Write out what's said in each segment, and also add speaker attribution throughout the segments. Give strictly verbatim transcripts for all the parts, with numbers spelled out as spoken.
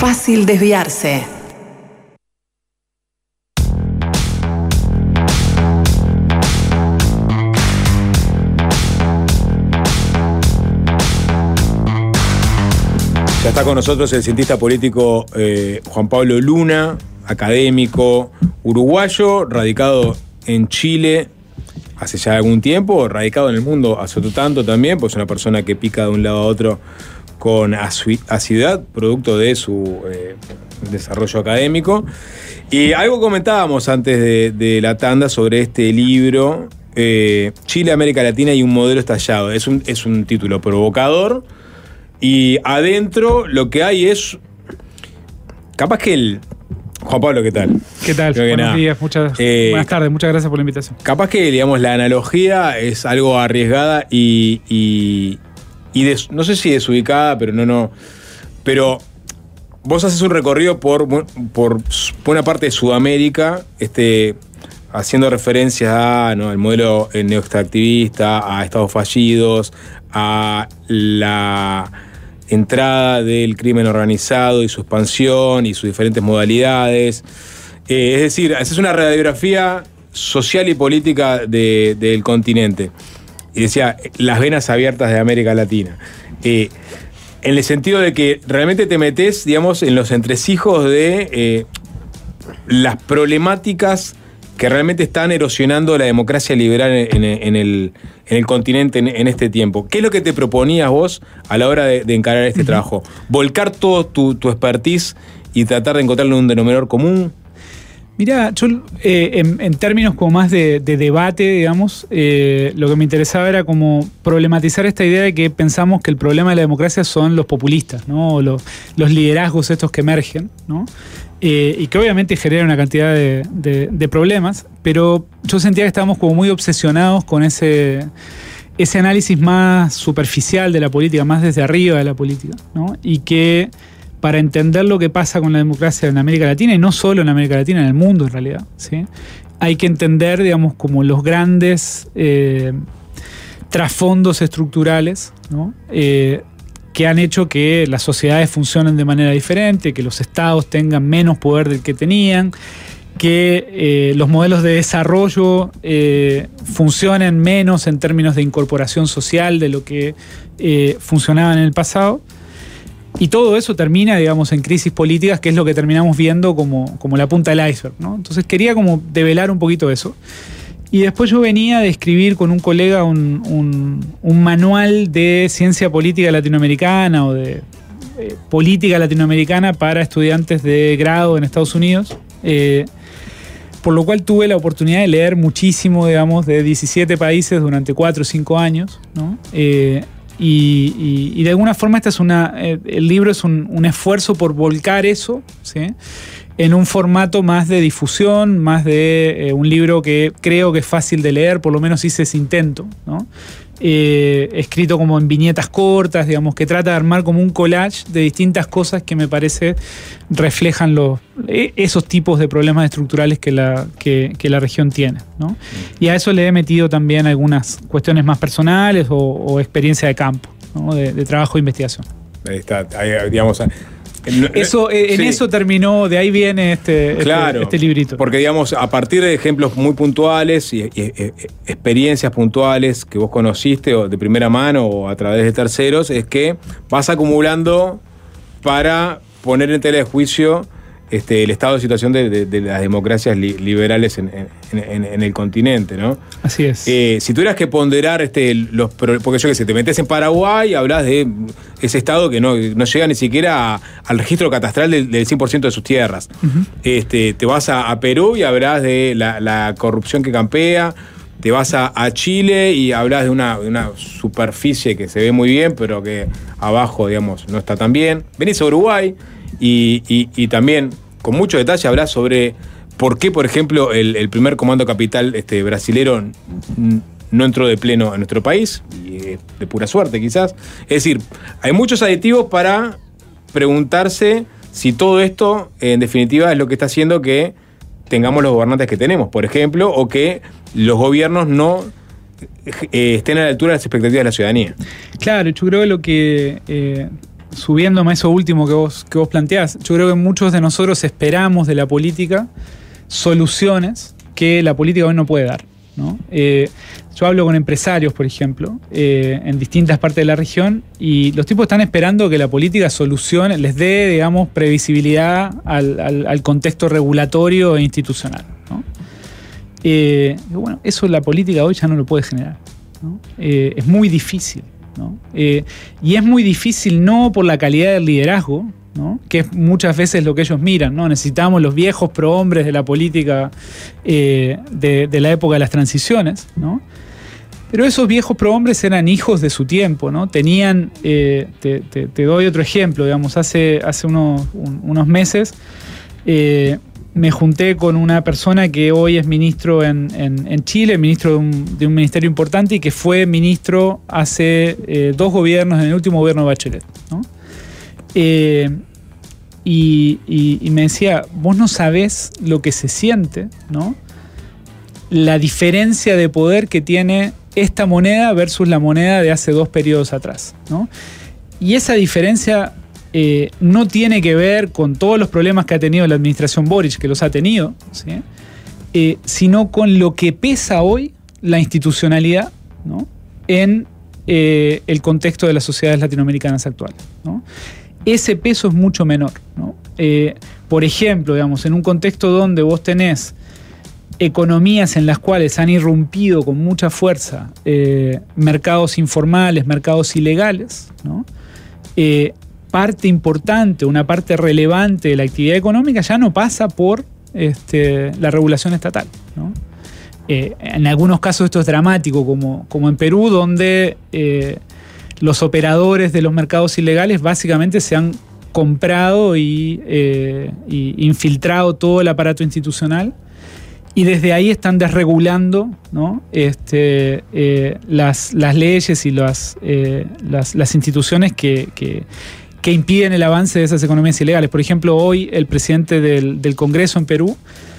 Speaker 1: fácil desviarse.
Speaker 2: Ya está con nosotros el cientista político eh, Juan Pablo Luna, académico uruguayo, radicado en Chile hace ya algún tiempo, radicado en el mundo hace otro tanto también, pues es una persona que pica de un lado a otro con asiduidad, producto de su eh, desarrollo académico. Y algo comentábamos antes de, de la tanda sobre este libro, eh, Chile, América Latina y un modelo estallado. Es un, es un título provocador. Y adentro lo que hay es... Capaz que el... Juan Pablo, ¿qué tal?
Speaker 3: ¿Qué tal? Buenos nada. días, muchas eh, buenas tardes, muchas gracias por la invitación.
Speaker 2: Capaz que, digamos, la analogía es algo arriesgada y... y, y des, no sé si desubicada, pero no, no... Pero vos haces un recorrido por, por buena parte de Sudamérica, este, haciendo referencia a, ¿no?, al modelo neoextractivista, a estados fallidos, a la entrada del crimen organizado y su expansión y sus diferentes modalidades. Eh, es decir, esa es una radiografía social y política de, del continente. Y decía, las venas abiertas de América Latina. Eh, en el sentido de que realmente te metes, digamos, en los entresijos de eh, las problemáticas que realmente están erosionando la democracia liberal en, en, en, el, en el continente en, en este tiempo. ¿Qué es lo que te proponías vos a la hora de, de encarar este uh-huh. trabajo? ¿Volcar todo tu, tu expertise y tratar de encontrarle un denominador común?
Speaker 3: Mirá, yo eh, en, en términos como más de, de debate, digamos, eh, lo que me interesaba era como problematizar esta idea de que pensamos que el problema de la democracia son los populistas, ¿no? O los, los liderazgos estos que emergen, ¿no? Eh, y que obviamente generan una cantidad de, de, de problemas, pero yo sentía que estábamos como muy obsesionados con ese, ese análisis más superficial de la política, más desde arriba de la política, ¿no? Y que para entender lo que pasa con la democracia en América Latina, y no solo en América Latina, en el mundo en realidad, ¿sí?, hay que entender, digamos, como los grandes eh, trasfondos estructurales, ¿no?, eh, que han hecho que las sociedades funcionen de manera diferente, que los estados tengan menos poder del que tenían, que eh, los modelos de desarrollo eh, funcionen menos en términos de incorporación social de lo que eh, funcionaba en el pasado. Y todo eso termina, digamos, en crisis políticas, que es lo que terminamos viendo como, como la punta del iceberg, ¿no? Entonces quería como develar un poquito eso. Y después yo venía de escribir con un colega un, un, un manual de ciencia política latinoamericana o de eh, política latinoamericana para estudiantes de grado en Estados Unidos, eh, por lo cual tuve la oportunidad de leer muchísimo, digamos, de diecisiete países durante cuatro o cinco años, ¿no? Eh, y, y, y de alguna forma esta es una, eh, el libro es un, un esfuerzo por volcar eso, ¿sí?, en un formato más de difusión, más de eh, un libro que creo que es fácil de leer, por lo menos hice ese intento, ¿no? Eh, escrito como en viñetas cortas, digamos, que trata de armar como un collage de distintas cosas que me parece reflejan los, eh, esos tipos de problemas estructurales que la, que, que la región tiene, ¿no? Y a eso le he metido también algunas cuestiones más personales o, o experiencia de campo, ¿no?, de, de trabajo de investigación. Ahí está, ahí, digamos... Eso, en sí. eso terminó, de ahí viene este,
Speaker 2: claro,
Speaker 3: este, este librito.
Speaker 2: Porque, digamos, a partir de ejemplos muy puntuales y, y, y experiencias puntuales que vos conociste o de primera mano o a través de terceros, es que vas acumulando para poner en tela de juicio este, el estado de situación de, de, de las democracias li, liberales en, en, en, en el continente, ¿no?
Speaker 3: Así es.
Speaker 2: Eh, si tuvieras que ponderar este, los... Porque yo qué sé, te metes en Paraguay y hablas de ese estado que no, no llega ni siquiera a, al registro catastral del, del cien por ciento de sus tierras. Uh-huh. Este, te vas a, a Perú y hablas de la, la corrupción que campea. Te vas a, a Chile y hablas de una, de una superficie que se ve muy bien, pero que abajo, digamos, no está tan bien. Venís a Uruguay y, y, y también con mucho detalle hablas sobre por qué, por ejemplo, el, el primer comando capital este, brasilero no entró de pleno en nuestro país, y de pura suerte quizás. Es decir, hay muchos aditivos para preguntarse si todo esto, en definitiva, es lo que está haciendo que tengamos los gobernantes que tenemos, por ejemplo, o que los gobiernos no eh, estén a la altura de las expectativas de la ciudadanía.
Speaker 3: Claro, yo creo que lo que... Eh... subiéndome a eso último que vos, que vos planteás, yo creo que muchos de nosotros esperamos de la política soluciones que la política hoy no puede dar, ¿no? Eh, yo hablo con empresarios, por ejemplo, eh, en distintas partes de la región, y los tipos están esperando que la política solucione, les dé, digamos, previsibilidad al, al, al contexto regulatorio e institucional, ¿no? Eh, bueno, eso la política hoy ya no lo puede generar, ¿no? Eh, es muy difícil, ¿no? Eh, y es muy difícil no por la calidad del liderazgo, ¿no? Que es muchas veces lo que ellos miran, ¿no? Necesitamos los viejos prohombres de la política eh, de, de la época de las transiciones, ¿no? Pero esos viejos prohombres eran hijos de su tiempo, ¿no? Tenían, eh, te, te, te doy otro ejemplo, digamos, hace, hace unos, un, unos meses eh, me junté con una persona que hoy es ministro en, en, en Chile, ministro de un, de un ministerio importante y que fue ministro hace eh, dos gobiernos, en el último gobierno de Bachelet, ¿no? Eh, y, y, y me decía, vos no sabés lo que se siente, ¿no? La diferencia de poder que tiene esta moneda versus la moneda de hace dos periodos atrás, ¿no? Y esa diferencia eh, no tiene que ver con todos los problemas que ha tenido la administración Boric, que los ha tenido, ¿sí? eh, sino con lo que pesa hoy la institucionalidad, ¿no? en eh, el contexto de las sociedades latinoamericanas actuales, ¿no? Ese peso es mucho menor, ¿no? Eh, por ejemplo, digamos, en un contexto donde vos tenés economías en las cuales han irrumpido con mucha fuerza eh, mercados informales, mercados ilegales, ¿no? Eh, parte importante, una parte relevante de la actividad económica ya no pasa por este, la regulación estatal, ¿no? Eh, en algunos casos esto es dramático, como, como en Perú, donde eh, los operadores de los mercados ilegales básicamente se han comprado y, eh, y infiltrado todo el aparato institucional, y desde ahí están desregulando, ¿no? este, eh, las, las leyes y las, eh, las, las instituciones que, que, que impiden el avance de esas economías ilegales. Por ejemplo, hoy el presidente del, del Congreso en Perú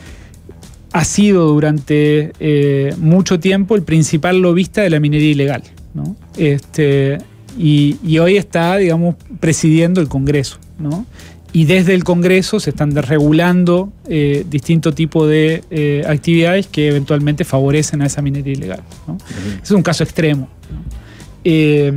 Speaker 3: ha sido durante eh, mucho tiempo el principal lobista de la minería ilegal, ¿no? Este, y, y hoy está, digamos, presidiendo el Congreso, ¿no? Y desde el Congreso se están desregulando eh, distintos tipos de eh, actividades que eventualmente favorecen a esa minería ilegal, ¿no? Uh-huh. Es un caso extremo, ¿no? Eh,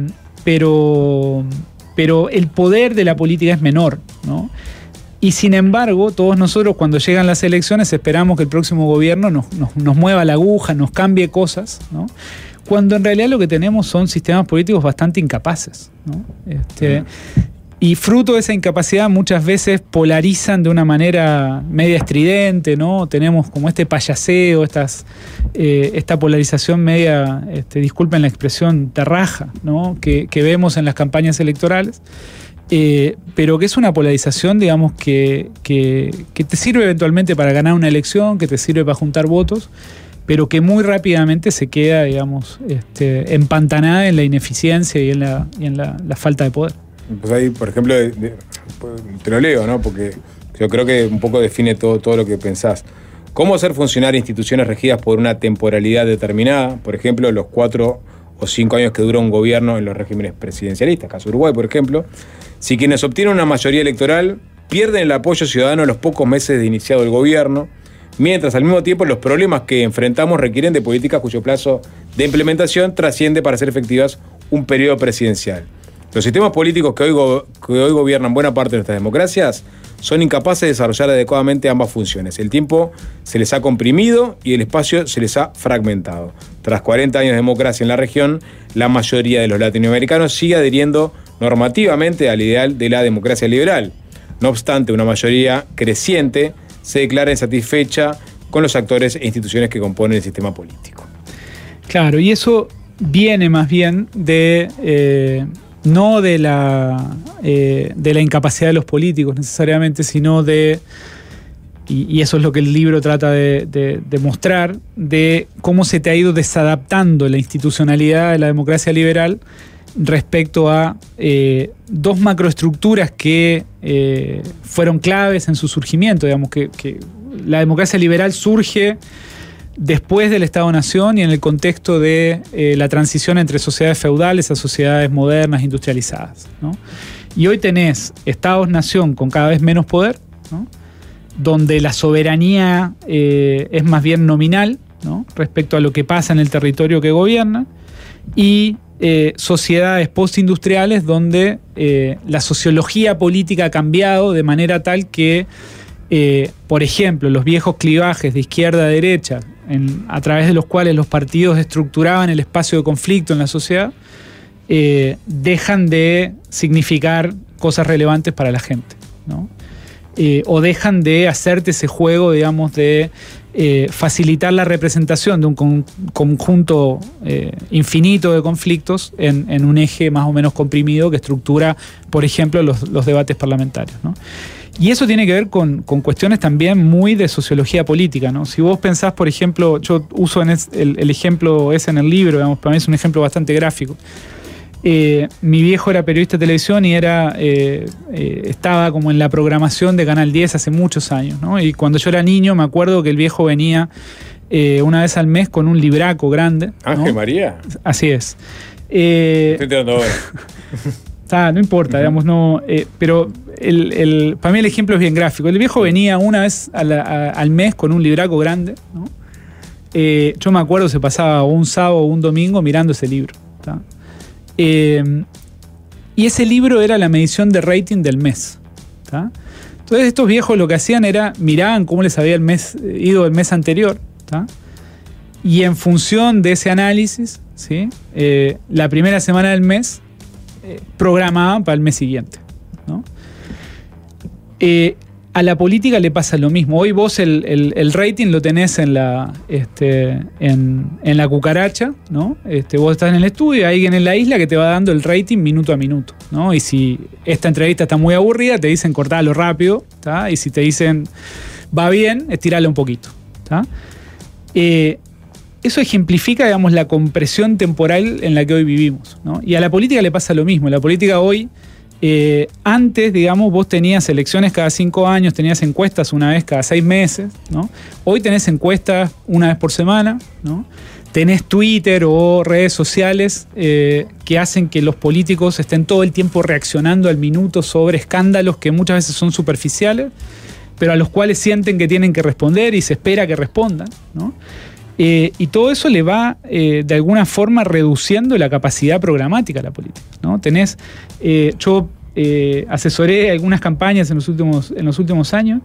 Speaker 3: pero, pero el poder de la política es menor, ¿no? Y sin embargo, todos nosotros cuando llegan las elecciones esperamos que el próximo gobierno nos, nos, nos mueva la aguja, nos cambie cosas, ¿no? Cuando en realidad lo que tenemos son sistemas políticos bastante incapaces, ¿no? Este, y fruto de esa incapacidad muchas veces polarizan de una manera media estridente, ¿no? Tenemos como este payaseo, estas, eh, esta polarización media, este, disculpen la expresión, terraja, ¿no? que, que vemos en las campañas electorales. Eh, pero que es una polarización, digamos, que, que, que te sirve eventualmente para ganar una elección, que te sirve para juntar votos, pero que muy rápidamente se queda, digamos, este, empantanada en la ineficiencia y en la, y en la, la falta de poder.
Speaker 2: Pues ahí, por ejemplo, de, de, te lo leo, ¿no? Porque yo creo que un poco define todo, todo lo que pensás. ¿Cómo hacer funcionar instituciones regidas por una temporalidad determinada? Por ejemplo, los cuatro o cinco años que dura un gobierno en los regímenes presidencialistas, caso Uruguay, por ejemplo. Si quienes obtienen una mayoría electoral pierden el apoyo ciudadano a los pocos meses de iniciado el gobierno, mientras al mismo tiempo los problemas que enfrentamos requieren de políticas cuyo plazo de implementación trasciende para ser efectivas un periodo presidencial. Los sistemas políticos que hoy, go- que hoy gobiernan buena parte de nuestras democracias son incapaces de desarrollar adecuadamente ambas funciones. El tiempo se les ha comprimido y el espacio se les ha fragmentado. Tras cuarenta años de democracia en la región, la mayoría de los latinoamericanos sigue adhiriendo normativamente al ideal de la democracia liberal. No obstante, una mayoría creciente se declara insatisfecha con los actores e instituciones que componen el sistema político.
Speaker 3: Claro, y eso viene más bien de... Eh, no de la, eh, de la incapacidad de los políticos necesariamente, sino de, y, y eso es lo que el libro trata de, de, de mostrar, de cómo se te ha ido desadaptando la institucionalidad de la democracia liberal respecto a eh, dos macroestructuras que eh, fueron claves en su surgimiento. Digamos que, que la democracia liberal surge después del Estado-Nación y en el contexto de eh, la transición entre sociedades feudales a sociedades modernas, industrializadas, ¿no? Y hoy tenés estados-nación con cada vez menos poder, ¿no? Donde la soberanía eh, es más bien nominal, ¿no? Respecto a lo que pasa en el territorio que gobierna, y eh, sociedades postindustriales donde eh, la sociología política ha cambiado de manera tal que, eh, por ejemplo, los viejos clivajes de izquierda a derecha, en, a través de los cuales los partidos estructuraban el espacio de conflicto en la sociedad, eh, dejan de significar cosas relevantes para la gente, ¿no? Eh, o dejan de hacerte ese juego, digamos, de eh, facilitar la representación de un con, conjunto eh, infinito de conflictos en, en un eje más o menos comprimido que estructura, por ejemplo, los, los debates parlamentarios, ¿no? Y eso tiene que ver con, con cuestiones también muy de sociología política, ¿no? Si vos pensás, por ejemplo, yo uso en es, el, el ejemplo ese en el libro, digamos, para mí es un ejemplo bastante gráfico. Eh, mi viejo era periodista de televisión y era eh, eh, estaba como en la programación de Canal diez hace muchos años, ¿no? Y cuando yo era niño me acuerdo que el viejo venía eh, una vez al mes con un libraco grande, ¿no?
Speaker 2: Ángel María.
Speaker 3: Así es. Eh,
Speaker 2: Estoy entrando ahora.
Speaker 3: Está, no importa, uh-huh. digamos, no. Eh, pero el, el, para mí el ejemplo es bien gráfico. El viejo venía una vez a la, a, al mes con un libraco grande, ¿no? Eh, yo me acuerdo se pasaba un sábado o un domingo mirando ese libro, ¿tá? Eh, y ese libro era la medición de rating del mes, ¿tá? Entonces estos viejos lo que hacían era miraban cómo les había el mes, ido el mes anterior, ¿tá? Y en función de ese análisis, ¿sí? eh, la primera semana del mes eh, programaban para el mes siguiente, ¿no? Eh, a la política le pasa lo mismo. Hoy vos el, el, el rating lo tenés en la, este, en, en la cucaracha, ¿no? Este, vos estás en el estudio y hay alguien en la isla que te va dando el rating minuto a minuto, ¿no? Y si esta entrevista está muy aburrida, te dicen cortalo rápido, ¿tá? Y si te dicen va bien, estiralo un poquito, ¿tá? Eh, eso ejemplifica, digamos, la compresión temporal en la que hoy vivimos, ¿no? Y a la política le pasa lo mismo. La política hoy... Eh, antes, digamos, vos tenías elecciones cada cinco años, tenías encuestas una vez cada seis meses, ¿no? Hoy tenés encuestas una vez por semana, ¿no? Tenés Twitter o redes sociales eh, que hacen que los políticos estén todo el tiempo reaccionando al minuto sobre escándalos que muchas veces son superficiales, pero a los cuales sienten que tienen que responder y se espera que respondan, ¿no? Eh, y todo eso le va, eh, de alguna forma, reduciendo la capacidad programática de la política, ¿no? Tenés, eh, yo eh, asesoré algunas campañas en los, últimos, en los últimos años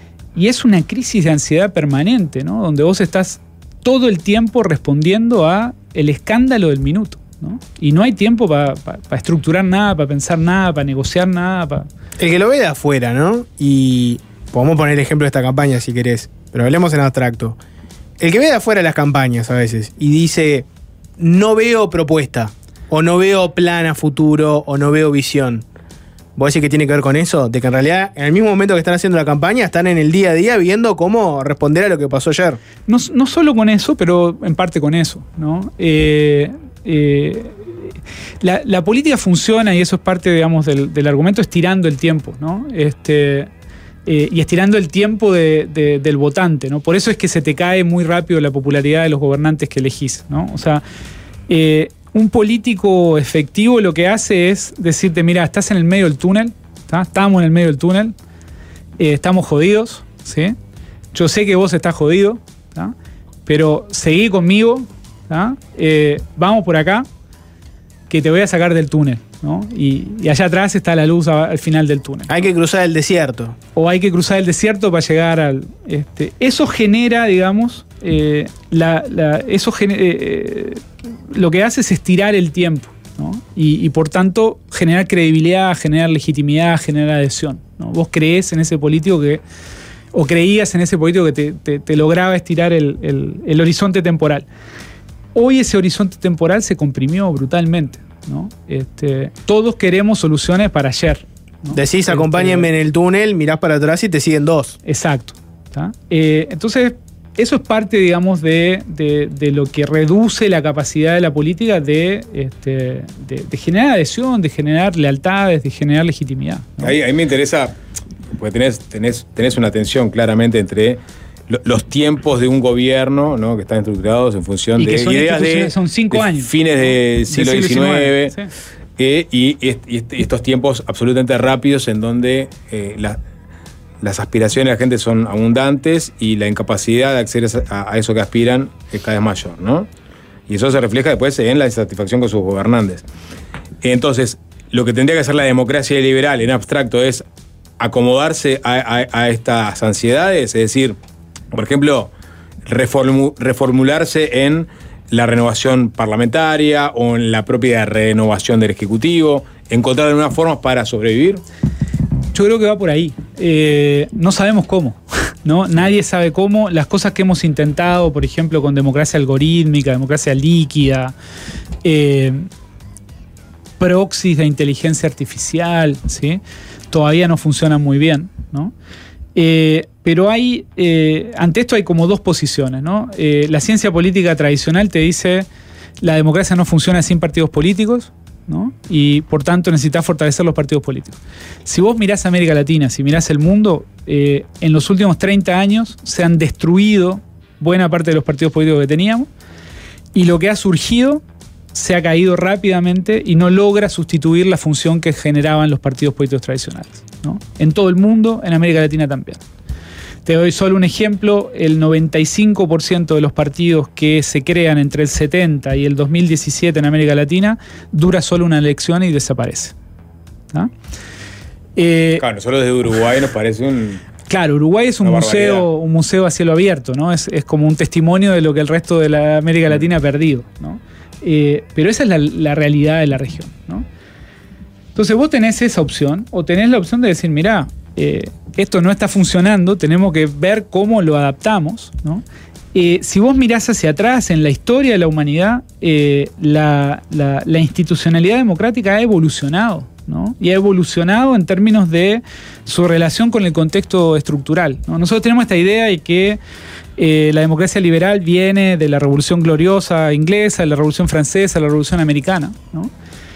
Speaker 3: y es una crisis de ansiedad permanente, ¿no? Donde vos estás todo el tiempo respondiendo a el escándalo del minuto, ¿no? Y no hay tiempo para pa, pa estructurar nada, para pensar nada, para negociar nada. Pa...
Speaker 1: El que lo ve de afuera, ¿no? Y podemos poner el ejemplo de esta campaña si querés, pero hablemos en abstracto. El que ve de afuera las campañas a veces y dice, no veo propuesta, o no veo plan a futuro, o no veo visión. ¿Vos decís que tiene que ver con eso? De que en realidad, en el mismo momento que están haciendo la campaña, están en el día a día viendo cómo responder a lo que pasó ayer.
Speaker 3: No, no solo con eso, pero en parte con eso, ¿no? Eh, eh, la, la política funciona, y eso es parte, digamos, del, del argumento, estirando el tiempo, ¿no? Este... Eh, y estirando el tiempo de, de, del votante, ¿no? Por eso es que se te cae muy rápido la popularidad de los gobernantes que elegís, ¿no? O sea, eh, un político efectivo lo que hace es decirte, mira, estás en el medio del túnel, ¿tá? Estamos en el medio del túnel, eh, estamos jodidos, ¿sí? Yo sé que vos estás jodido, ¿tá? Pero seguí conmigo, ¿tá? Eh, vamos por acá, que te voy a sacar del túnel, ¿no? Y, y allá atrás está la luz al final del túnel.
Speaker 1: Hay que cruzar el desierto.
Speaker 3: O hay que cruzar el desierto para llegar al... Este, eso genera, digamos, eh, la, la, eso gener, eh, lo que hace es estirar el tiempo, ¿no? Y, y por tanto generar credibilidad, generar legitimidad, generar adhesión, ¿no? Vos creés en ese político que... o creías en ese político que te, te, te lograba estirar el, el, el horizonte temporal. Hoy ese horizonte temporal se comprimió brutalmente, ¿no? Este, todos queremos soluciones para ayer, ¿no?
Speaker 1: Decís, acompáñenme este, en el túnel, mirás para atrás y te siguen dos.
Speaker 3: Exacto. Eh, entonces, eso es parte, digamos, de, de, de lo que reduce la capacidad de la política de, este, de, de generar adhesión, de generar lealtades, de generar legitimidad, ¿no?
Speaker 2: Ahí, ahí me interesa, porque tenés, tenés, tenés una tensión claramente entre los tiempos de un gobierno, ¿no? Que están estructurados en función
Speaker 3: y
Speaker 2: de
Speaker 3: que son
Speaker 2: ideas de,
Speaker 3: son cinco
Speaker 2: de
Speaker 3: años,
Speaker 2: fines del siglo diecinueve, sí. eh, y, y, y estos tiempos absolutamente rápidos en donde eh, la, las aspiraciones de la gente son abundantes y la incapacidad de acceder a, a eso que aspiran es cada vez mayor, ¿no? Y eso se refleja después en la insatisfacción con sus gobernantes. Entonces, lo que tendría que hacer la democracia liberal en abstracto es acomodarse a, a, a estas ansiedades, es decir, por ejemplo, reformu, reformularse en la renovación parlamentaria o en la propia renovación del Ejecutivo, encontrar algunas formas para sobrevivir.
Speaker 3: Yo creo que va por ahí. Eh, no sabemos cómo, ¿no? Nadie sabe cómo. Las cosas que hemos intentado, por ejemplo, con democracia algorítmica, democracia líquida, eh, proxies de inteligencia artificial, ¿sí? Todavía no funcionan muy bien, ¿no? Eh, pero hay, eh, ante esto hay como dos posiciones, ¿no? Eh, la ciencia política tradicional te dice la democracia no funciona sin partidos políticos, ¿no? Y por tanto necesitas fortalecer los partidos políticos. Si vos mirás América Latina, si mirás el mundo, eh, en los últimos treinta años se han destruido buena parte de los partidos políticos que teníamos y lo que ha surgido se ha caído rápidamente y no logra sustituir la función que generaban los partidos políticos tradicionales, ¿no? En todo el mundo, en América Latina también. Te doy solo un ejemplo, el noventa y cinco por ciento de los partidos que se crean entre el setenta y el dos mil diecisiete en América Latina dura solo una elección y desaparece, ¿no? Eh,
Speaker 2: claro, nosotros desde Uruguay nos parece un...
Speaker 3: Claro, Uruguay es un museo, un museo a cielo abierto, ¿no? Es, es como un testimonio de lo que el resto de la América Latina ha perdido, ¿no? Eh, pero esa es la, la realidad de la región, ¿no? Entonces vos tenés esa opción, o tenés la opción de decir, mirá, eh, esto no está funcionando, tenemos que ver cómo lo adaptamos, ¿no? Eh, si vos mirás hacia atrás en la historia de la humanidad, eh, la, la, la institucionalidad democrática ha evolucionado, ¿no? Y ha evolucionado en términos de su relación con el contexto estructural, ¿no? Nosotros tenemos esta idea de que eh, la democracia liberal viene de la Revolución Gloriosa inglesa, de la Revolución Francesa, de la Revolución Americana, ¿no?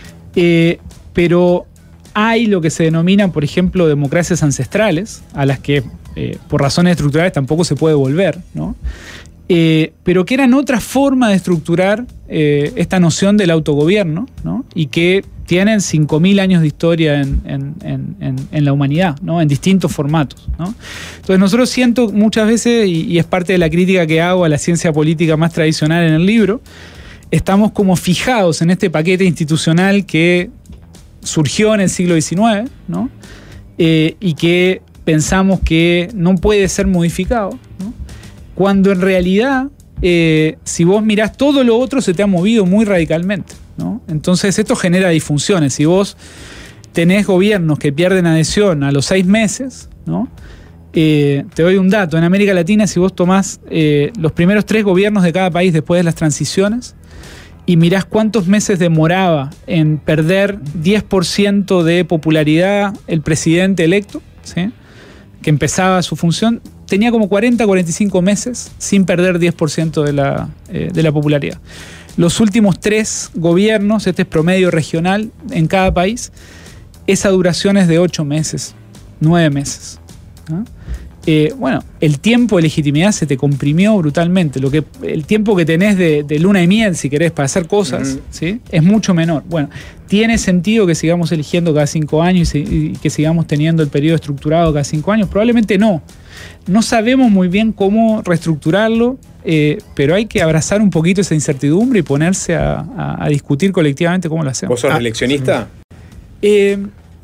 Speaker 3: Eh, pero hay lo que se denominan, por ejemplo, democracias ancestrales, a las que eh, por razones estructurales tampoco se puede volver, ¿no? Eh, pero que eran otra forma de estructurar eh, esta noción del autogobierno, ¿no? Y que tienen cinco mil años de historia en, en, en, en la humanidad, ¿no? En distintos formatos, ¿no? Entonces nosotros siento muchas veces, y, y es parte de la crítica que hago a la ciencia política más tradicional en el libro, estamos como fijados en este paquete institucional que surgió en el siglo diecinueve, ¿no? Eh, y que pensamos que no puede ser modificado, ¿no? Cuando en realidad, eh, si vos mirás, todo lo otro se te ha movido muy radicalmente, ¿no? Entonces esto genera disfunciones. Si vos tenés gobiernos que pierden adhesión a los seis meses, ¿no? Eh, te doy un dato. En América Latina, si vos tomás eh, los primeros tres gobiernos de cada país después de las transiciones y mirás cuántos meses demoraba en perder diez por ciento de popularidad el presidente electo, ¿sí? Que empezaba su función, tenía como cuarenta, cuarenta y cinco meses sin perder diez por ciento de la, eh, de la popularidad. Los últimos tres gobiernos, este es promedio regional en cada país, esa duración es de ocho meses, nueve meses, ¿no? Eh, bueno, el tiempo de legitimidad se te comprimió brutalmente. Lo que, el tiempo que tenés de, de luna y miel, si querés, para hacer cosas, uh-huh. ¿sí? Es mucho menor. Bueno, ¿tiene sentido que sigamos eligiendo cada cinco años y, y que sigamos teniendo el periodo estructurado cada cinco años? Probablemente no. No sabemos muy bien cómo reestructurarlo, eh, pero hay que abrazar un poquito esa incertidumbre y ponerse a, a, a discutir colectivamente cómo lo hacemos.
Speaker 2: ¿Vos sos reeleccionista?
Speaker 3: Eh,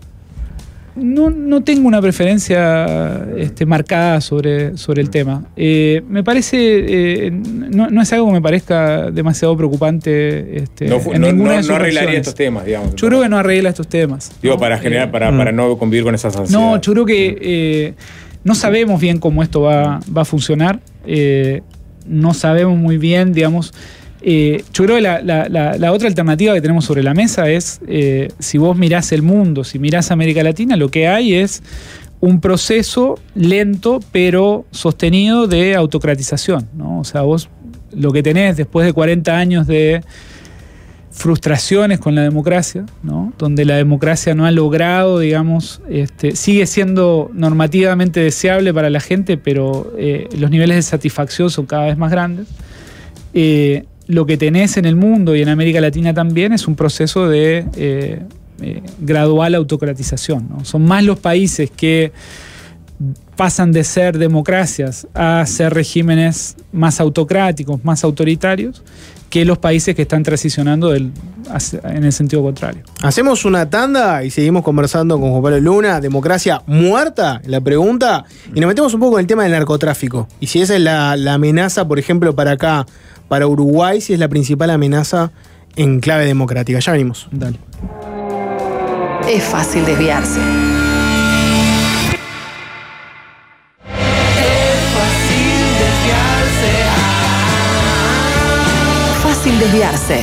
Speaker 3: No, no tengo una preferencia este, marcada sobre, sobre el tema. Eh, me parece, eh, no, no es algo que me parezca demasiado preocupante. Este,
Speaker 2: no,
Speaker 3: en
Speaker 2: no,
Speaker 3: ninguna
Speaker 2: no,
Speaker 3: de sus
Speaker 2: no arreglaría
Speaker 3: opciones.
Speaker 2: Estos temas, digamos.
Speaker 3: Yo creo que no arregla estos temas.
Speaker 2: Digo,
Speaker 3: ¿no?
Speaker 2: para generar,
Speaker 3: eh,
Speaker 2: para,
Speaker 3: mm.
Speaker 2: para no convivir con esas ansiedades.
Speaker 3: No, yo creo que eh, no sabemos bien cómo esto va, va a funcionar. Eh, no sabemos muy bien, digamos. Eh, yo creo que la, la, la, la otra alternativa que tenemos sobre la mesa es, eh, si vos mirás el mundo, si mirás América Latina, lo que hay es un proceso lento pero sostenido de autocratización, ¿no? O sea, vos lo que tenés después de cuarenta años de frustraciones con la democracia, ¿no? Donde la democracia no ha logrado, digamos, este, sigue siendo normativamente deseable para la gente, pero eh, los niveles de satisfacción son cada vez más grandes. Eh, lo que tenés en el mundo y en América Latina también es un proceso de eh, eh, gradual autocratización, ¿no? Son más los países que pasan de ser democracias a ser regímenes más autocráticos, más autoritarios, que los países que están transicionando del, en el sentido contrario.
Speaker 1: Hacemos una tanda y seguimos conversando con Juan Pablo Luna. ¿Democracia muerta? La pregunta. Y nos metemos un poco en el tema del narcotráfico. Y si esa es la, la amenaza, por ejemplo, para acá, para Uruguay, si es la principal amenaza en clave democrática. Ya venimos.
Speaker 3: Dale.
Speaker 4: Es fácil desviarse. Fácil desviarse.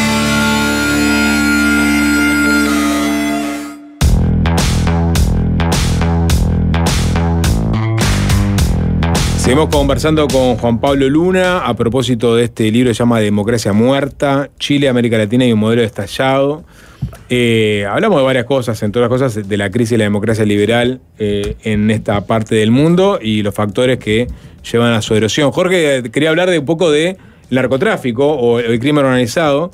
Speaker 2: Seguimos conversando con Juan Pablo Luna a propósito de este libro que se llama Democracia Muerta, Chile, América Latina y un modelo estallado. Eh, hablamos de varias cosas, en todas las cosas, de la crisis de la democracia liberal eh, en esta parte del mundo y los factores que llevan a su erosión. Jorge, quería hablar de un poco de narcotráfico o el crimen organizado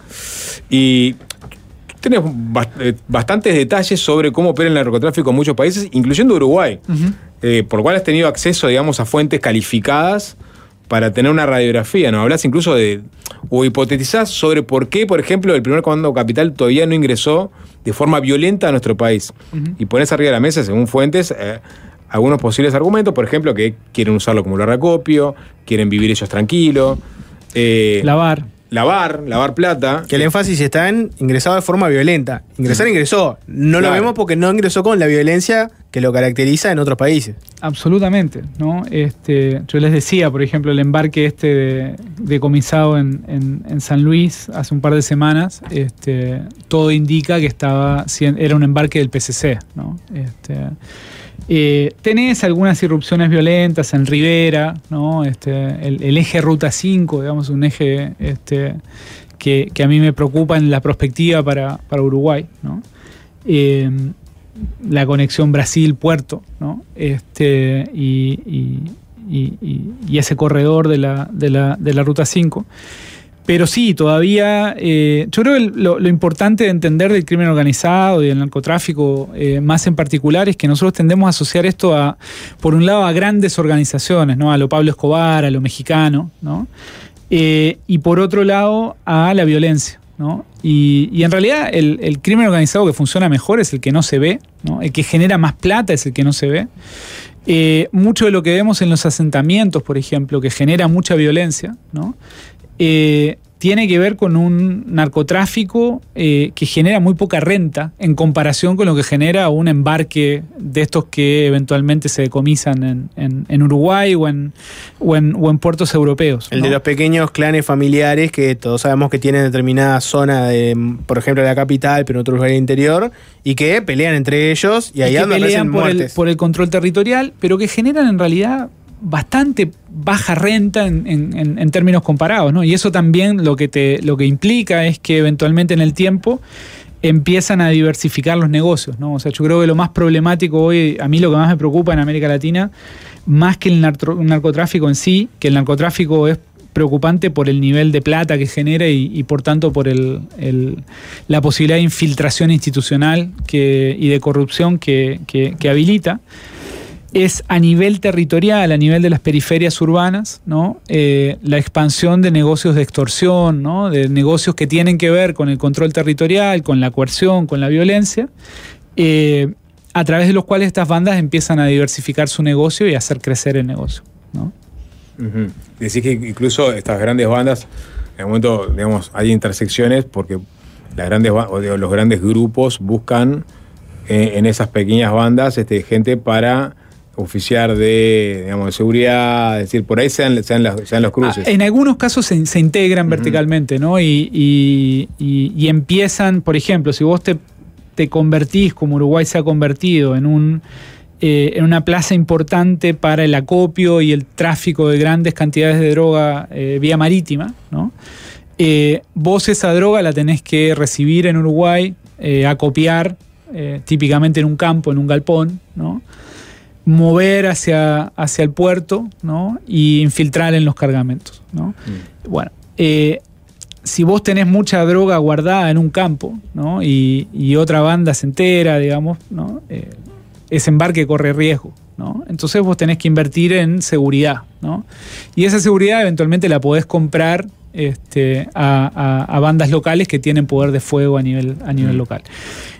Speaker 2: y tenés bastantes detalles sobre cómo opera el narcotráfico en muchos países, incluyendo Uruguay, uh-huh. eh, por lo cual has tenido acceso, digamos, a fuentes calificadas para tener una radiografía, ¿no? Hablás incluso de, o hipotetizás sobre por qué, por ejemplo, el primer comando capital todavía no ingresó de forma violenta a nuestro país. Uh-huh. Y ponés arriba de la mesa, según fuentes, eh, algunos posibles argumentos, por ejemplo, que quieren usarlo como lugar de acopio, quieren vivir ellos tranquilos. Eh,
Speaker 3: lavar.
Speaker 2: Lavar, lavar plata.
Speaker 1: Que el énfasis está en ingresado de forma violenta. Ingresar mm. ingresó. No
Speaker 2: claro.
Speaker 1: lo vemos porque no ingresó con la violencia que lo caracteriza en otros países.
Speaker 3: Absolutamente, ¿no? Este, yo les decía, por ejemplo, el embarque este de, decomisado en, en, en San Luis hace un par de semanas, este, todo indica que estaba era un embarque del P C C, ¿no? Este, Eh, tenés algunas irrupciones violentas en Rivera, ¿no? Este, el, el eje Ruta cinco, digamos, un eje este, que, que a mí me preocupa en la perspectiva para, para Uruguay, ¿no? Eh, la conexión Brasil-Puerto, ¿no? Este, y, y, y, y ese corredor de la, de la, de la Ruta cinco. Pero sí, todavía, eh, yo creo que lo, lo importante de entender del crimen organizado y del narcotráfico, eh, más en particular, es que nosotros tendemos a asociar esto a, por un lado, a grandes organizaciones, ¿no? A lo Pablo Escobar, a lo mexicano, ¿no? Eh, y por otro lado, a la violencia, ¿no? Y, y en realidad el, el crimen organizado que funciona mejor es el que no se ve, ¿no? El que genera más plata es el que no se ve. Eh, mucho de lo que vemos en los asentamientos, por ejemplo, que genera mucha violencia, ¿no? Eh, tiene que ver con un narcotráfico eh, que genera muy poca renta en comparación con lo que genera un embarque de estos que eventualmente se decomisan en, en, en Uruguay o en, o, en, o en puertos europeos,
Speaker 1: El
Speaker 3: ¿no?
Speaker 1: de los pequeños clanes familiares que todos sabemos que tienen determinada zona de, por ejemplo, de la capital, pero en otros lugares del interior, y que pelean entre ellos y ahí
Speaker 3: que
Speaker 1: andan
Speaker 3: pelean por el,
Speaker 1: muertes.
Speaker 3: por el control territorial, pero que generan en realidad bastante baja renta en, en, en términos comparados, ¿no? Y eso también lo que, te, lo que implica es que eventualmente en el tiempo empiezan a diversificar los negocios, ¿no? O sea, yo creo que lo más problemático hoy, a mí lo que más me preocupa en América Latina, más que el narco, narcotráfico en sí, que el narcotráfico es preocupante por el nivel de plata que genera y, y por tanto por el, el, la posibilidad de infiltración institucional que, y de corrupción que, que, que habilita. Es a nivel territorial, a nivel de las periferias urbanas, ¿no? Eh, la expansión de negocios de extorsión, ¿no? De negocios que tienen que ver con el control territorial, con la coerción, con la violencia, eh, a través de los cuales estas bandas empiezan a diversificar su negocio y a hacer crecer el negocio, ¿no?
Speaker 2: Uh-huh. Decís que incluso estas grandes bandas, en el momento, digamos, hay intersecciones porque las grandes o los grandes grupos buscan eh, en esas pequeñas bandas este, gente para oficiar de, digamos, de seguridad, es decir, por ahí sean, sean, las, sean los cruces.
Speaker 3: Ah, en algunos casos se, se integran uh-huh. verticalmente, ¿no? Y, y, y, y empiezan, por ejemplo, si vos te, te convertís, como Uruguay se ha convertido, en un eh, en una plaza importante para el acopio y el tráfico de grandes cantidades de droga eh, vía marítima, ¿no? Eh, vos esa droga la tenés que recibir en Uruguay, eh, acopiar, eh, típicamente en un campo, en un galpón, ¿no? Mover hacia, hacia el puerto, ¿no? Y infiltrar en los cargamentos, ¿no? Mm. Bueno, eh, si vos tenés mucha droga guardada en un campo, ¿no? y, y otra banda se entera, digamos, ¿no? eh, ese embarque corre riesgo, ¿no? Entonces vos tenés que invertir en seguridad, ¿no? Y esa seguridad eventualmente la podés comprar este, a, a, a bandas locales que tienen poder de fuego a nivel, a nivel mm. local.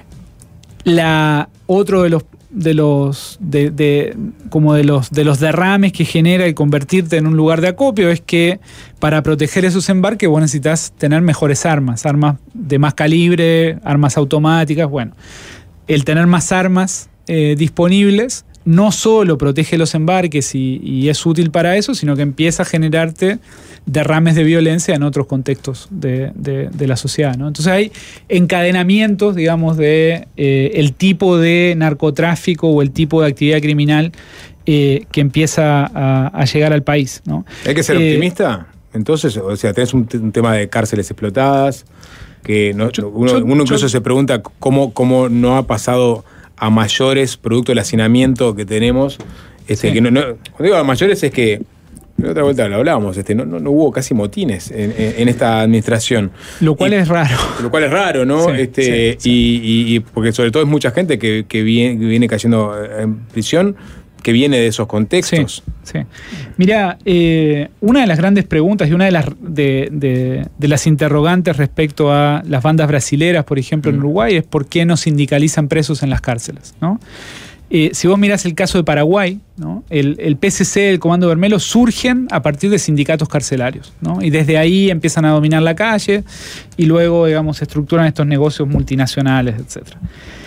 Speaker 3: La, otro de los de los de, de, como de los de los derrames que genera el convertirte en un lugar de acopio es que para proteger esos embarques vos necesitas tener mejores armas, armas de más calibre, armas automáticas. Bueno, el tener más armas eh, disponibles no solo protege los embarques y, y es útil para eso, sino que empieza a generarte derrames de violencia en otros contextos de, de, de la sociedad, ¿no? Entonces hay encadenamientos, digamos, de eh, el tipo de narcotráfico o el tipo de actividad criminal eh, que empieza a, a llegar al país, ¿no?
Speaker 2: ¿Hay que ser
Speaker 3: eh,
Speaker 2: optimista? Entonces, o sea, tenés un, un tema de cárceles explotadas, que no,
Speaker 3: yo,
Speaker 2: uno,
Speaker 3: yo,
Speaker 2: uno incluso
Speaker 3: yo,
Speaker 2: se pregunta cómo, cómo no ha pasado a mayores producto del hacinamiento que tenemos. Este, sí. que no, no, cuando digo a mayores es que, de otra vuelta lo hablábamos, este, no, no, no hubo casi motines en, en, en esta administración.
Speaker 3: Lo cual y, es raro.
Speaker 2: Lo cual es raro, ¿no?
Speaker 3: Sí,
Speaker 2: este,
Speaker 3: sí,
Speaker 2: y, y, y porque sobre todo es mucha gente que, que, viene, que viene cayendo en prisión, que viene de esos contextos.
Speaker 3: Sí, sí. Mira, eh, una de las grandes preguntas y una de las, de, de, de las interrogantes respecto a las bandas brasileras, por ejemplo, mm. en Uruguay, es por qué no sindicalizan presos en las cárceles, ¿no? Eh, si vos mirás el caso de Paraguay, ¿no? el, el P C C, el Comando Vermelho, surgen a partir de sindicatos carcelarios, ¿no? Y desde ahí empiezan a dominar la calle y luego, digamos, estructuran estos negocios multinacionales, etcétera.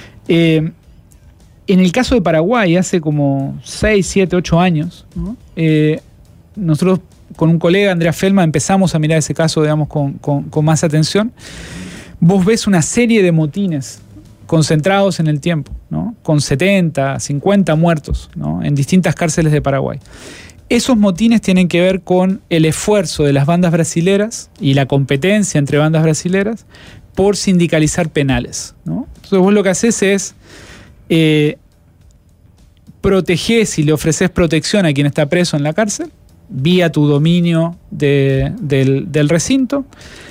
Speaker 3: Eh, en el caso de Paraguay, hace como seis, siete, ocho años, ¿no? eh, nosotros con un colega, Andrea Feldman, empezamos a mirar ese caso, digamos, con, con, con más atención. Vos ves una serie de motines concentrados en el tiempo, ¿no? Con setenta, cincuenta muertos, ¿no? En distintas cárceles de Paraguay. Esos motines tienen que ver con el esfuerzo de las bandas brasileras y la competencia entre bandas brasileras por sindicalizar penales, ¿no? Entonces vos lo que haces es eh, protegés y le ofreces protección a quien está preso en la cárcel vía tu dominio de, del, del recinto.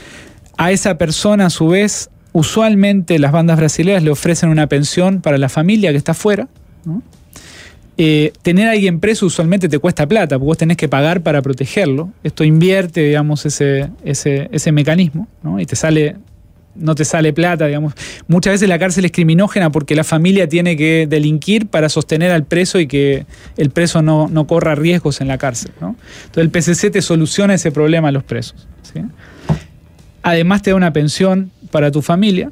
Speaker 3: A esa persona, a su vez, usualmente las bandas brasileñas le ofrecen una pensión para la familia que está afuera, ¿no? Eh, tener a alguien preso usualmente te cuesta plata, porque vos tenés que pagar para protegerlo. Esto invierte, digamos, ese, ese, ese mecanismo, ¿no? Y te sale, no te sale plata, digamos. Muchas veces la cárcel es criminógena porque la familia tiene que delinquir para sostener al preso y que el preso no, no corra riesgos en la cárcel, ¿no? Entonces el P C C te soluciona ese problema a los presos, ¿sí? Además te da una pensión para tu familia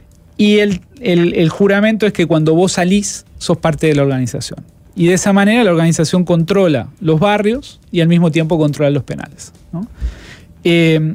Speaker 3: y el, el, el juramento es que cuando vos salís sos parte de la organización. Y de esa manera la organización controla los barrios y al mismo tiempo controla los penales, ¿no? Eh,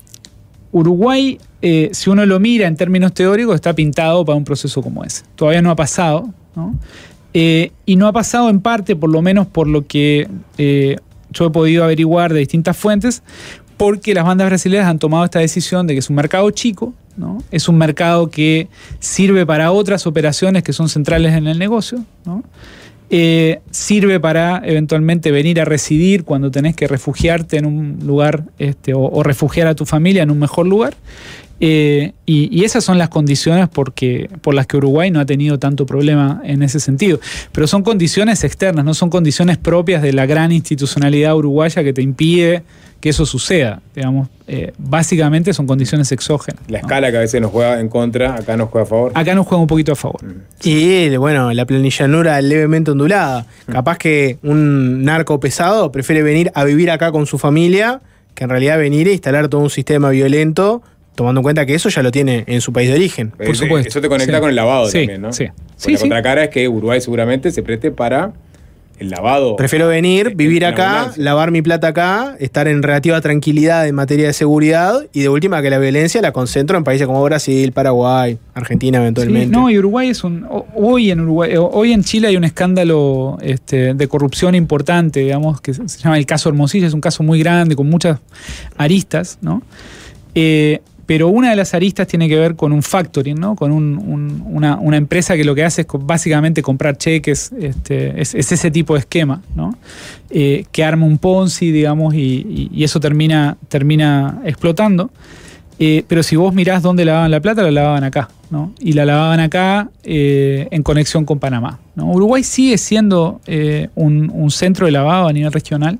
Speaker 3: Uruguay, eh, si uno lo mira en términos teóricos, está pintado para un proceso como ese. Todavía no ha pasado, ¿no? Eh, y no ha pasado en parte, por lo menos por lo que eh, yo he podido averiguar de distintas fuentes, porque las bandas brasileñas han tomado esta decisión de que es un mercado chico, ¿no? Es un mercado que sirve para otras operaciones que son centrales en el negocio, ¿no? Eh, sirve para eventualmente venir a residir cuando tenés que refugiarte en un lugar este, o, o refugiar a tu familia en un mejor lugar. Eh, y, y esas son las condiciones porque, por las que Uruguay no ha tenido tanto problema en ese sentido. Pero son condiciones externas, no son condiciones propias de la gran institucionalidad uruguaya que te impide que eso suceda. Digamos, eh, básicamente son condiciones exógenas.
Speaker 2: La escala, ¿no? Que a veces nos juega en contra, acá nos juega a favor.
Speaker 3: Acá nos juega un poquito a favor.
Speaker 1: Y bueno, la planillanura levemente ondulada. Mm. Capaz que un narco pesado prefiere venir a vivir acá con su familia que en realidad venir e instalar todo un sistema violento, tomando en cuenta que eso ya lo tiene en su país de origen.
Speaker 2: Por eso, supuesto. Eso te conecta sí. con el lavado
Speaker 3: sí,
Speaker 2: también, ¿no?
Speaker 3: Sí.
Speaker 2: Sí, la sí. contracara es que Uruguay seguramente se preste para el lavado.
Speaker 1: Prefiero venir, vivir acá, lavar mi plata acá, estar en relativa tranquilidad en materia de seguridad y de última que la violencia la concentro en países como Brasil, Paraguay, Argentina eventualmente.
Speaker 3: Sí, no, y Uruguay es un... Hoy en Uruguay, hoy en Chile hay un escándalo este, de corrupción importante, digamos, que se llama el caso Hermosilla, es un caso muy grande, con muchas aristas, ¿no? Eh, pero una de las aristas tiene que ver con un factoring, ¿no? Con un, un, una, una empresa que lo que hace es básicamente comprar cheques, este, es, es ese tipo de esquema, ¿no? Eh, que arma un Ponzi, digamos, y, y, y eso termina, termina explotando. Eh, pero si vos mirás dónde lavaban la plata, la lavaban acá, ¿no? Y la lavaban acá eh, en conexión con Panamá, ¿no? Uruguay sigue siendo eh, un, un centro de lavado a nivel regional.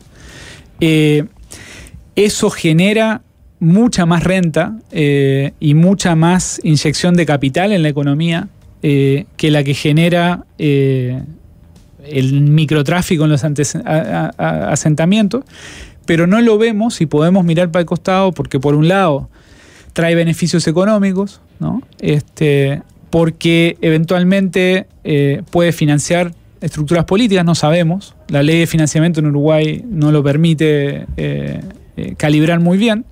Speaker 3: Eh, eso genera mucha más renta eh, y mucha más inyección de capital en la economía eh, que la que genera eh, el microtráfico en los antes, a, a, asentamientos, pero no lo vemos y podemos mirar para el costado porque por un lado trae beneficios económicos, ¿no? Este, porque eventualmente eh, puede financiar estructuras políticas, no sabemos. La ley de financiamiento en Uruguay no lo permite eh, eh, calibrar muy bien.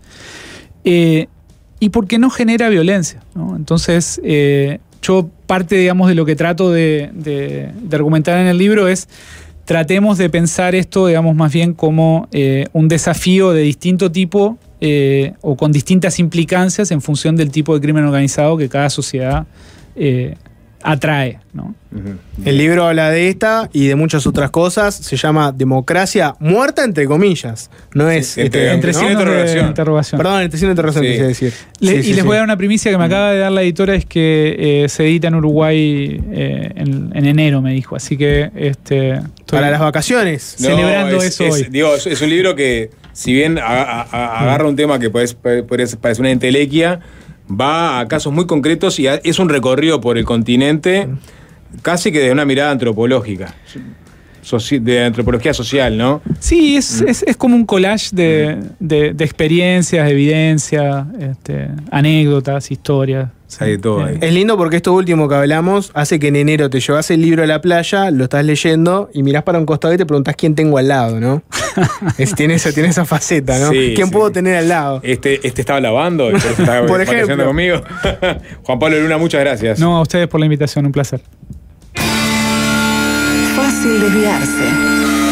Speaker 3: Eh, y porque no genera violencia, ¿no? Entonces, eh, yo parte, digamos, de lo que trato de, de, de argumentar en el libro es tratemos de pensar esto, digamos, más bien como eh, un desafío de distinto tipo eh, o con distintas implicancias en función del tipo de crimen organizado que cada sociedad eh, atrae, ¿no?
Speaker 2: Uh-huh.
Speaker 1: El libro habla de esta y de muchas otras cosas. Se llama Democracia Muerta, entre comillas. No es...
Speaker 2: Sí, entre-
Speaker 1: este,
Speaker 3: Entre
Speaker 2: ¿no?
Speaker 3: signos de
Speaker 2: Interrogación.
Speaker 3: interrogación.
Speaker 1: Perdón, entre signo de interrogación
Speaker 2: Sí.
Speaker 1: quise decir.
Speaker 3: Le-
Speaker 1: Sí,
Speaker 3: y
Speaker 1: sí,
Speaker 3: les
Speaker 1: sí.
Speaker 3: voy a dar una primicia que me acaba de dar la editora, es que eh, se edita en Uruguay eh, en, en enero, me dijo. Así que este, estoy-
Speaker 1: Para las vacaciones.
Speaker 3: Celebrando
Speaker 2: es,
Speaker 3: eso
Speaker 2: es-
Speaker 3: hoy.
Speaker 2: Digo, es, es un libro que, si bien a- a- a- agarra un tema que puede, puede parecer una entelequia, va a casos muy concretos y a- es un recorrido por el continente casi que de una mirada antropológica, soci- de antropología social, ¿no?
Speaker 3: Sí, es, es, es como un collage de, de, de experiencias, evidencias, este, anécdotas, historias.
Speaker 2: Hay de todo ahí.
Speaker 1: Es lindo porque esto último que hablamos hace que en enero te llevas el libro a la playa, lo estás leyendo y mirás para un costado y te preguntás quién tengo al lado, ¿no? Es- tiene, esa, tiene esa faceta, ¿no?
Speaker 2: Sí,
Speaker 1: ¿Quién
Speaker 2: sí.
Speaker 1: puedo tener al lado?
Speaker 2: Este, este estaba lavando, este estaba
Speaker 1: Por
Speaker 2: vacacionando
Speaker 1: ejemplo.
Speaker 2: conmigo. Juan Pablo Luna, muchas gracias.
Speaker 3: No, a ustedes por la invitación, un placer.
Speaker 4: Fácil desviarse.